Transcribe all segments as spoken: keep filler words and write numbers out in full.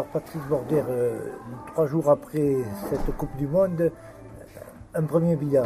Patrice Border, euh, trois jours après cette Coupe du Monde, un premier bilan.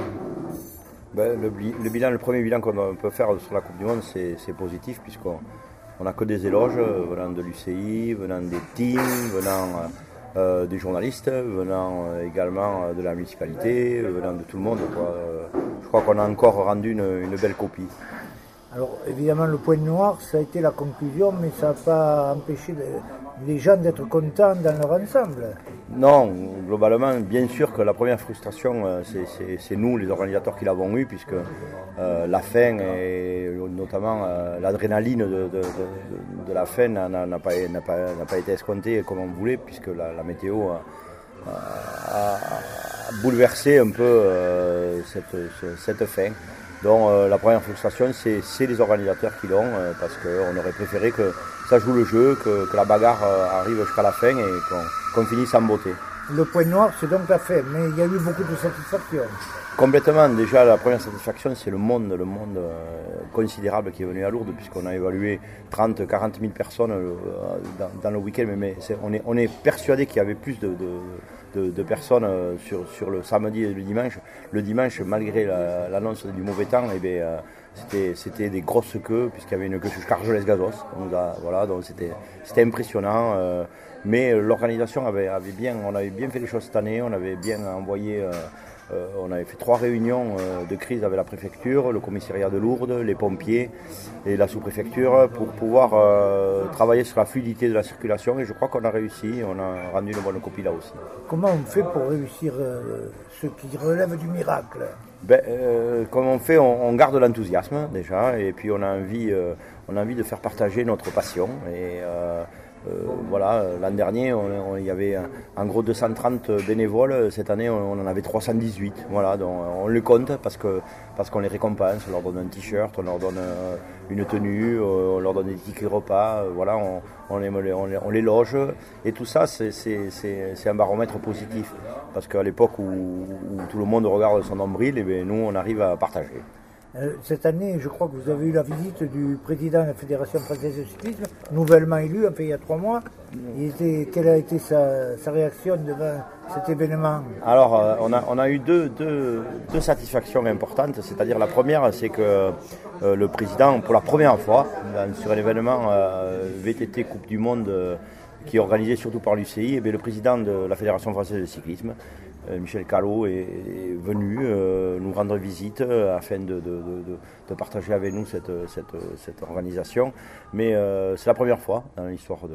Ben, le, le, bilan, le premier bilan qu'on peut faire sur la Coupe du Monde, c'est, c'est positif, puisqu'on n'a que des éloges venant de l'U C I, venant des teams, venant euh, des journalistes, venant euh, également de la municipalité, venant de tout le monde, quoi. Je crois qu'on a encore rendu une, une belle copie. Alors évidemment le point noir ça a été la conclusion, mais ça n'a pas empêché les gens d'être contents dans leur ensemble. Non, globalement, bien sûr que la première frustration, c'est, c'est, c'est nous les organisateurs qui l'avons eu, puisque euh, la fin et notamment euh, l'adrénaline de, de, de, de la fin n'a, n'a, pas, n'a, pas, n'a pas été escomptée comme on voulait, puisque la, la météo a, a, a bouleversé un peu euh, cette, cette fin. Donc euh, la première frustration, c'est, c'est les organisateurs qui l'ont, euh, parce qu'on aurait préféré que ça joue le jeu, que, que la bagarre euh, arrive jusqu'à la fin et qu'on, qu'on finisse en beauté. Le point noir, c'est donc la fin, mais il y a eu beaucoup de satisfaction. Complètement. Déjà, la première satisfaction, c'est le monde, le monde euh, considérable qui est venu à Lourdes, puisqu'on a évalué trente à quarante mille personnes euh, dans, dans le week-end. Mais, mais c'est, on, est, on est persuadé qu'il y avait plus de, de, de, de personnes euh, sur, sur le samedi et le dimanche. Le dimanche, malgré la, l'annonce du mauvais temps, eh bien, euh, c'était, c'était des grosses queues, puisqu'il y avait une queue sur Argelès-Gazos. Donc, euh, voilà, donc c'était, c'était impressionnant. Euh, mais l'organisation avait, avait bien, on avait bien fait les choses cette année. On avait bien envoyé. Euh, Euh, on avait fait trois réunions euh, de crise avec la préfecture, le commissariat de Lourdes, les pompiers et la sous-préfecture pour pouvoir euh, travailler sur la fluidité de la circulation, et je crois qu'on a réussi, on a rendu une bonne copie là aussi. Comment on fait pour réussir euh, ce qui relève du miracle? Ben, euh, comme on fait, on, on garde l'enthousiasme déjà, et puis on a envie, euh, on a envie de faire partager notre passion. Et, euh, Euh, voilà, l'an dernier, on, on, il y avait en gros deux cent trente bénévoles. Cette année, on, on en avait trois cent dix-huit. Voilà, donc on les compte parce que parce qu'on les récompense. On leur donne un t-shirt, on leur donne euh, une tenue, euh, on leur donne des tickets repas. Euh, voilà, on, on, les, on, les, on les loge. Et tout ça, c'est, c'est, c'est, c'est un baromètre positif. Parce qu'à l'époque où, où tout le monde regarde son nombril, et bien, nous, on arrive à partager. Cette année, je crois que vous avez eu la visite du président de la Fédération française de cyclisme, nouvellement élu, enfin il y a trois mois. Il était, quelle a été sa, sa réaction devant cet événement? Alors, euh, on, a, on a eu deux, deux, deux satisfactions importantes. C'est-à-dire, la première, c'est que euh, le président, pour la première fois, dans, sur un événement euh, V T T Coupe du Monde, euh, qui est organisé surtout par l'U C I, et bien, le président de la Fédération française de cyclisme, Michel Callot, est, est venu euh, nous rendre visite euh, afin de, de, de, de partager avec nous cette, cette, cette organisation. Mais euh, c'est la première fois dans l'histoire de, de,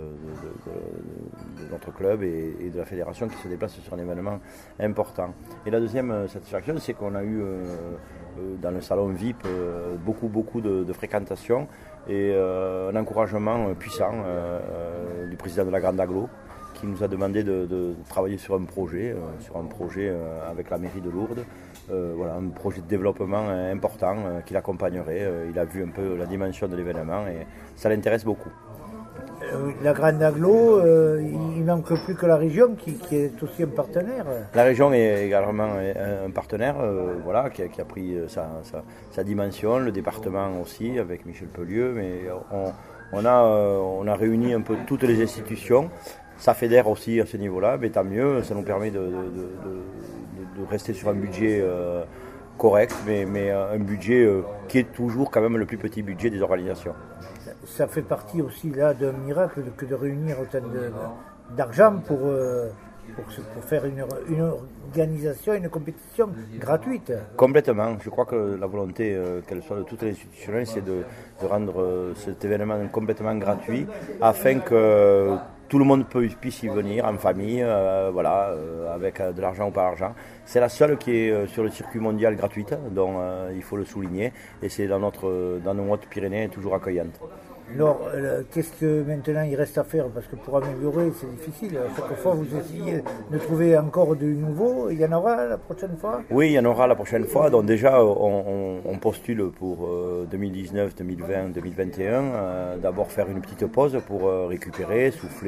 de, de notre club et, et de la fédération qui se déplace sur un événement important. Et la deuxième satisfaction, c'est qu'on a eu euh, dans le salon V I P euh, beaucoup, beaucoup de, de fréquentation et euh, un encouragement puissant euh, du président de la Grande Agglo, qui nous a demandé de, de travailler sur un projet, euh, sur un projet euh, avec la mairie de Lourdes, euh, voilà, un projet de développement euh, important euh, qui l'accompagnerait. Euh, il a vu un peu la dimension de l'événement et ça l'intéresse beaucoup. Euh, la Grande Agglo, euh, il ne manque plus que la région qui, qui est aussi un partenaire. La région est également un partenaire, euh, voilà, qui a, qui a pris sa, sa, sa dimension, le département aussi avec Michel Pellieu, mais on, on, a, on a réuni un peu toutes les institutions. Ça fédère aussi à ce niveau-là, mais tant mieux, ça nous permet de, de, de, de rester sur un budget euh, correct, mais, mais un budget euh, qui est toujours quand même le plus petit budget des organisations. Ça, ça fait partie aussi là d'un miracle que de réunir autant de, d'argent pour, euh, pour, pour faire une, une organisation, une compétition gratuite. Complètement. Je crois que la volonté, euh, qu'elle soit de toutes les institutions, c'est de, de rendre euh, cet événement complètement gratuit afin que tout le monde peut, puisse y venir en famille, euh, voilà, euh, avec euh, de l'argent ou pas d'argent. C'est la seule qui est euh, sur le circuit mondial gratuite, donc euh, il faut le souligner. Et c'est dans, notre, dans nos Hautes-Pyrénées toujours accueillante. Alors, euh, qu'est-ce que maintenant il reste à faire? Parce que pour améliorer, c'est difficile. Chaque fois, vous essayez de trouver encore du nouveau. Il y en aura la prochaine fois? Oui, il y en aura la prochaine fois. Donc déjà, on, on, on postule pour euh, deux mille dix-neuf, deux mille vingt, deux mille vingt et un. Euh, d'abord faire une petite pause pour euh, récupérer, souffler,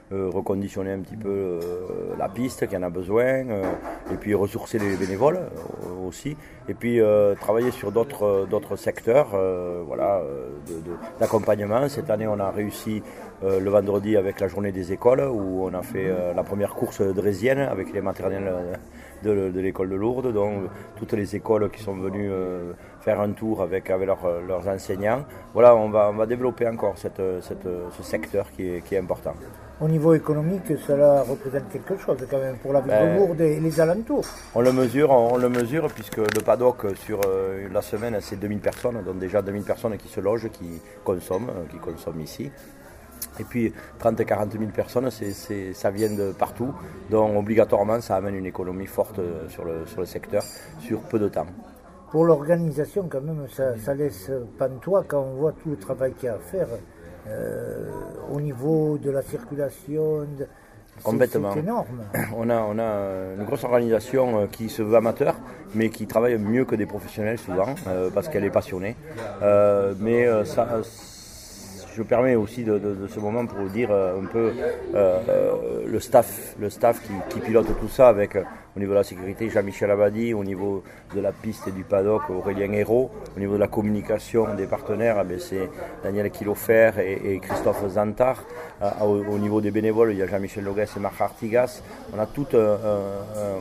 euh, reconditionner un petit peu euh, la piste qui en a besoin, euh, et puis ressourcer les bénévoles euh, aussi, et puis euh, travailler sur d'autres d'autres secteurs euh, voilà, de, de, d'accompagnement. Cette année, on a réussi euh, le vendredi avec la journée des écoles, où on a fait euh, la première course drésienne avec les maternelles de, de l'école de Lourdes, donc toutes les écoles qui sont venues euh, faire un tour avec, avec leur, leurs enseignants. Voilà, on va, on va développer encore cette, cette, ce secteur qui est, qui est important. Au niveau économique, cela représente quelque chose quand même pour la ville ben, de Lourdes et les alentours. On le mesure, on le mesure puisque le paddock sur euh, la semaine, c'est deux mille personnes, donc déjà deux mille personnes qui se logent, qui consomment, qui consomment ici. Et puis trente à quarante mille personnes, c'est, c'est, ça vient de partout, donc obligatoirement ça amène une économie forte sur le, sur le secteur sur peu de temps. Pour l'organisation quand même, ça, ça laisse pantois quand on voit tout le travail qu'il y a à faire euh, au niveau de la circulation. De, Complètement. C'est, c'est énorme. On a, on a une grosse organisation qui se veut amateur, mais qui travaille mieux que des professionnels souvent, euh, parce qu'elle est passionnée. Euh, mais euh, ça... Je me permets aussi de, de, de ce moment pour vous dire euh, un peu euh, le staff, le staff qui, qui pilote tout ça avec, euh, au niveau de la sécurité, Jean-Michel Abadi, au niveau de la piste et du paddock, Aurélien Hérault, au niveau de la communication des partenaires, eh c'est Daniel Kilofer et, et Christophe Zantar, euh, au, au niveau des bénévoles, il y a Jean-Michel Loguès et Marc Artigas. On a tout un, un, un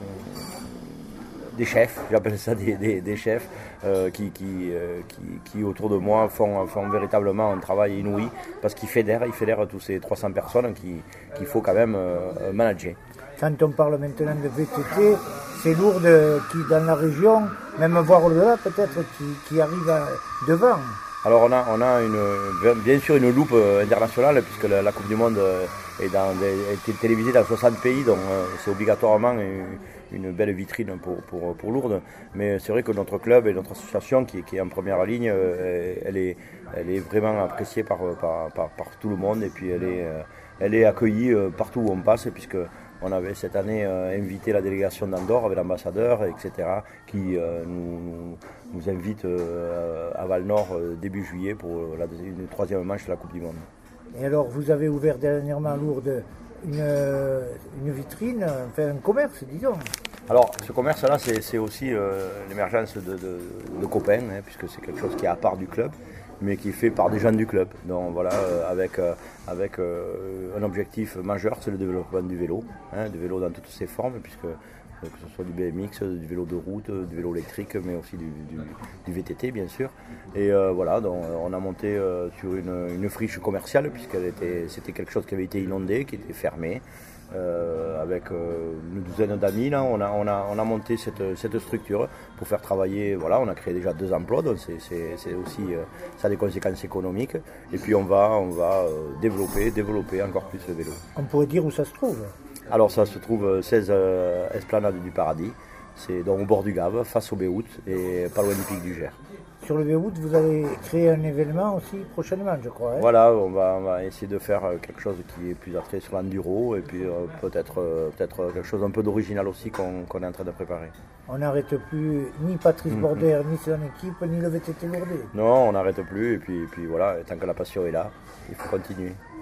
des chefs, j'appelle ça des, des, des chefs, euh, qui, qui, euh, qui, qui autour de moi font, font véritablement un travail inouï, parce qu'ils fédèrent, ils fédèrent tous ces trois cents personnes qui, qu'il faut quand même euh, manager. Quand on parle maintenant de V T T, c'est Lourdes qui, dans la région, même voire au-delà peut-être, qui, qui arrive à, devant. Alors on a, on a une, bien sûr une loupe internationale, puisque la, la Coupe du Monde est, dans, est télévisée dans soixante pays, donc c'est obligatoirement une, une belle vitrine pour, pour, pour Lourdes. Mais c'est vrai que notre club et notre association qui, qui est en première ligne, elle est, elle est vraiment appréciée par, par, par, par tout le monde, et puis elle est, elle est accueillie partout où on passe, puisque on avait cette année euh, invité la délégation d'Andorre avec l'ambassadeur, et cetera, qui euh, nous, nous invite euh, à Val-Nord euh, début juillet pour la une troisième manche de la Coupe du Monde. Et alors, vous avez ouvert dernièrement à Lourdes une, une vitrine, enfin un commerce, disons. Alors, ce commerce-là, c'est, c'est aussi euh, l'émergence de, de, de copains, hein, puisque c'est quelque chose qui est à part du club, mais qui est fait par des gens du club. Donc voilà, euh, avec, euh, avec euh, un objectif majeur, c'est le développement du vélo, hein, du vélo dans toutes ses formes, puisque euh, que ce soit du B M X, du vélo de route, du vélo électrique, mais aussi du, du, du V T T bien sûr. Et euh, voilà, donc on a monté euh, sur une, une friche commerciale, puisqu'elle était, c'était quelque chose qui avait été inondé, qui était fermé. Euh, avec euh, une douzaine d'amis, là, on a, on a, on a monté cette, cette structure pour faire travailler. Voilà, on a créé déjà deux emplois, donc c'est, c'est, c'est aussi, euh, ça a des conséquences économiques. Et puis on va, on va euh, développer, développer encore plus le vélo. On pourrait dire où ça se trouve? Alors ça se trouve seize euh, Esplanade du Paradis, c'est donc au bord du Gave, face au Béhout et pas loin du Pic du Gers. Sur le Béhout, vous allez créer un événement aussi prochainement, je crois. Hein. Voilà, on va, on va essayer de faire quelque chose qui est plus attrait sur l'enduro, et puis euh, peut-être, euh, peut-être quelque chose un peu d'original aussi qu'on, qu'on est en train de préparer. On n'arrête plus ni Patrice mmh. Border, ni son équipe, ni le V T T Lourdais. Non, on n'arrête plus, et puis, et puis voilà, tant que la passion est là, il faut continuer.